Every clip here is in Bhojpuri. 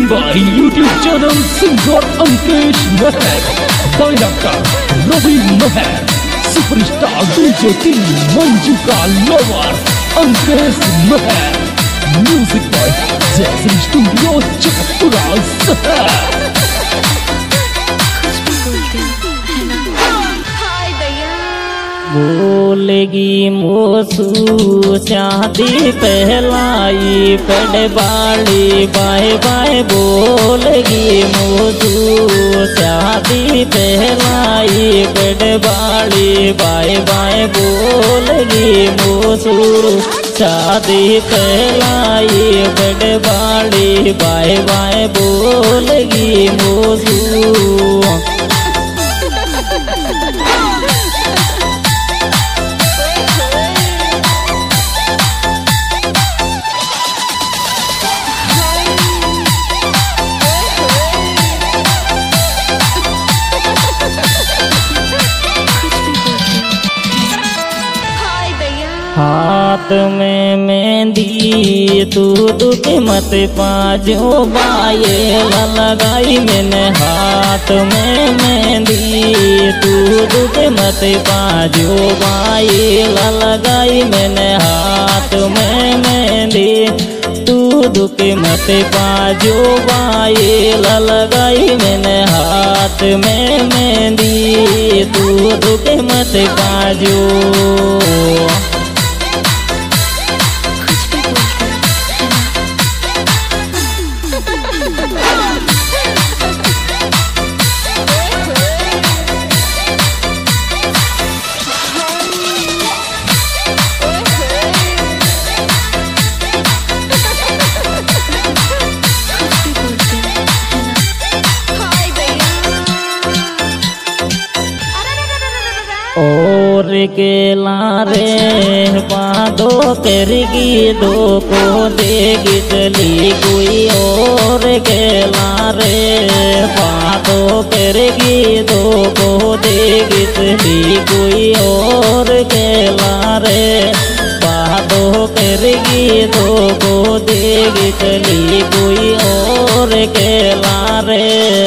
by YouTube channel singer Ankesh Meher, director Ravi Meher, superstar DJ King Manju ka lover Ankesh Meher, music by Jason Studio Chakpura Sahar. बोलेगी मोसू शादी पहलाई पेड़ बाड़ी बाय बाय बोलेगी मोसू शादी पहलाई पेड़ बाड़ी बाय बाय बोलेगी मोसू शादी पहलाई पेड़ बाड़ी बाय बाय बोलेगी मोसू हाथ में मेहंदी तू दुखे मत पाजो बाये लगाई मैंने हाथ में मेहंदी तू दुखे मत पाजो बाये लगाई मैंने हाथ में मेहंदी तू दुखे मत पाजो बाये लगाई मैंने हाथ में मेहंदी तू दुखे मत पाजो और के लारे बादो करेगी दो को देगी चली कोई और के लारे बादो करेगी दो को देगी चली कोई और के लारे बादो करेगी दो को देगी चली कोई और के लारे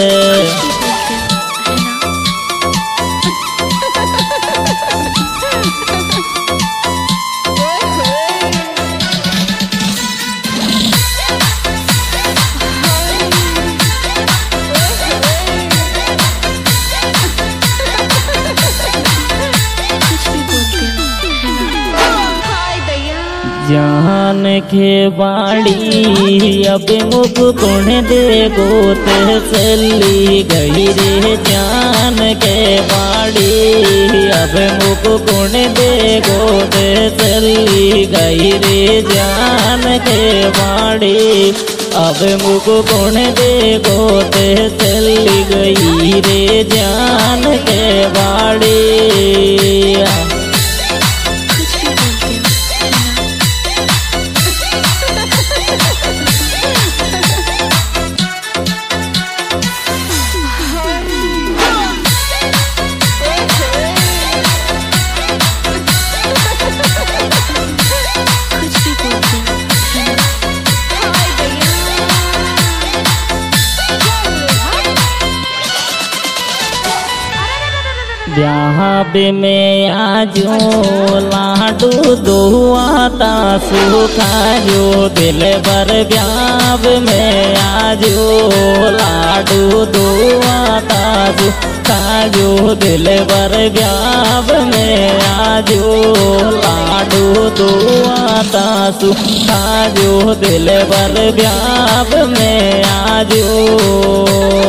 जान के बाड़ी अब मुख कौन दे गोत चली गई रे जान के बाड़ी अब मुख कौन दे गोत चली गई रे जान के बाड़ी अब मुख कौन दे गोत चली गई रे जान के बाड़ी ब्याह में आजो लाडू दुआता सुखा जो दिल भर ब्याह में आजो लाडू दुआता सुखा जो दिल भर ब्याह में आजो लाडू दुआता सुखा जो दिल भर ब्याह में आजो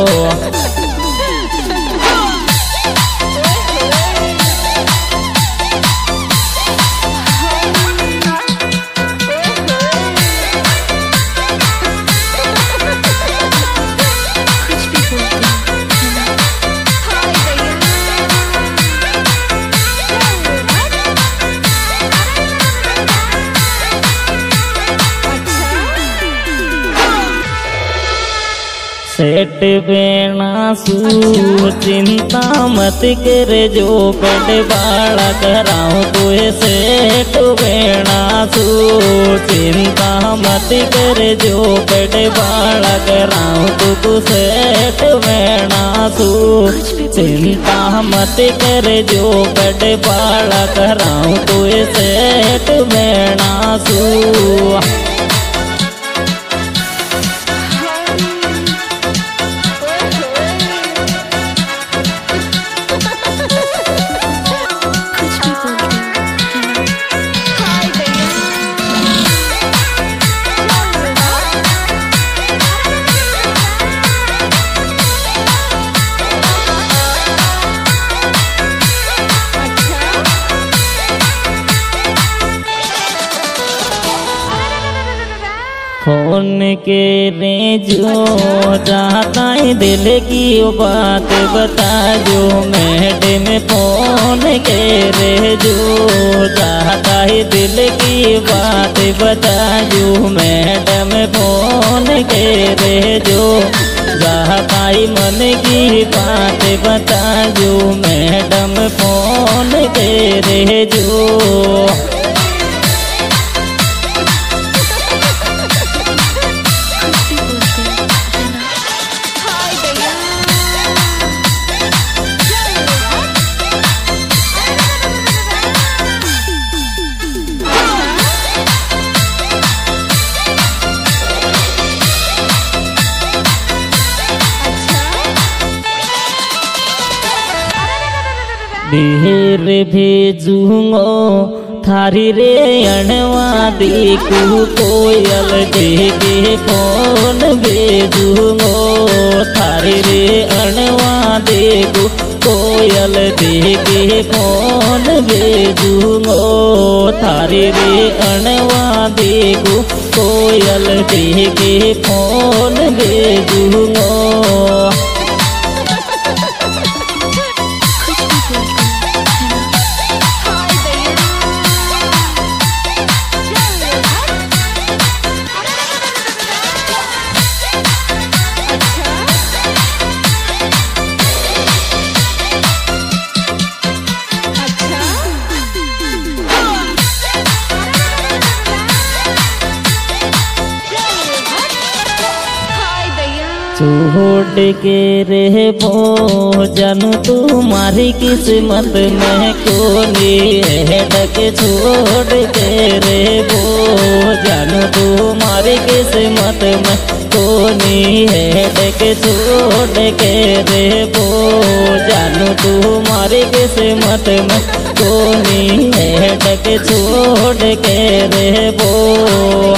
सेठ बेना सू चिंता मत कर जो पेट बाड़ा कराऊं तुहे सेठ बेना सू चिंता मत कर जो बड़े बाला कराऊं तू सेठ वेणा सू चिंता मत कर जो बड़े बाला कराऊं तू सेठ वेणा सू फोन के रे जो चाहता है दिल की वो बात बता जो मैडम फोन के रे जो चाहता है दिल की बात बता जो मैडम फोन के रे जो चाहता है मन की बात बता जो मैडम फोन के रे जो ढेर भेजूंगो थारी रे अणवा देखू कोयल देखे फोन भेजूंगो थारी रे अणवा देखू कोयल देखे फोन भेजूंगो थारी रे अणवा देखू कोयल देखे फोन भेजूंगो छोड़ के रे वो जानू तुम्हारी किस्मत में कोनी है ढक छोड़ के रे वो जानू तुम्हारी किस्मत में कोनी है ढक छोड़ के रे वो जानू तुम्हारी किस्मत में कोनी है ढक छोड़ के रे वो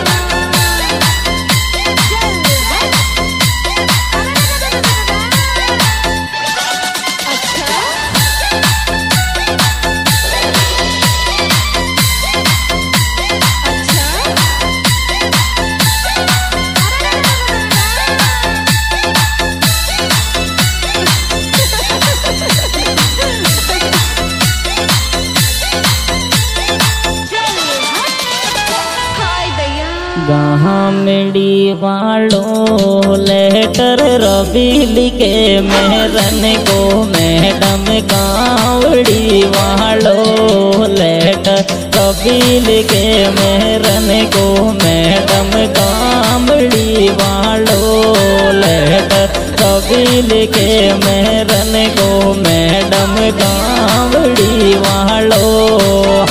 गामड़ी वालों लेटर रवि लिखे मेरन को मैडम गावड़ी वालों लेटर रवि लिखे मेरन को मैडम गावड़ी वालों लेटर रवि लिखे मेरन को मैडम गावड़ी वालों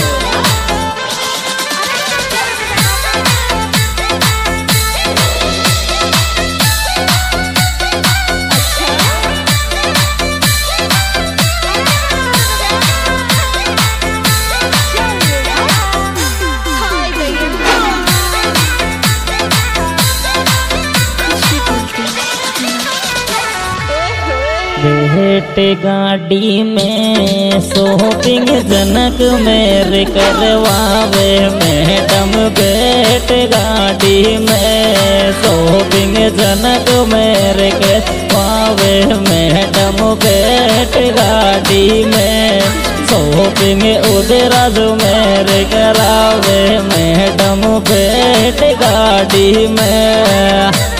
भेट गाड़ी में शॉपिंग जनक मेरे करवावे मैडम भेट गाड़ी में शॉपिंग जनक मेरे करवावे मैडम भेट गाड़ी में शॉपिंग उदराज मेरे करावे मैडम भेट गाड़ी में